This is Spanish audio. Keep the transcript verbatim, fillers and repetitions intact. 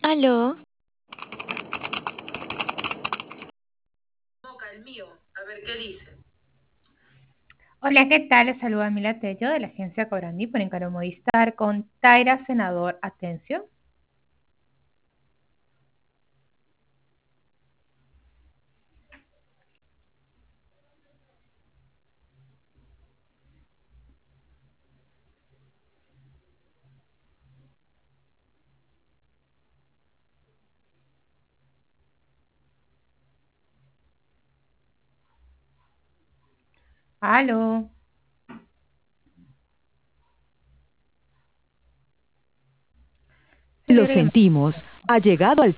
Aló, Moca, el mío. A ver qué dice. Hola, ¿qué tal? Les saluda Mila Tello de la agencia Cobrandi por Encaro Movistar con Taira Senador. Atención. Aló. Lo Señora, sentimos, ha llegado al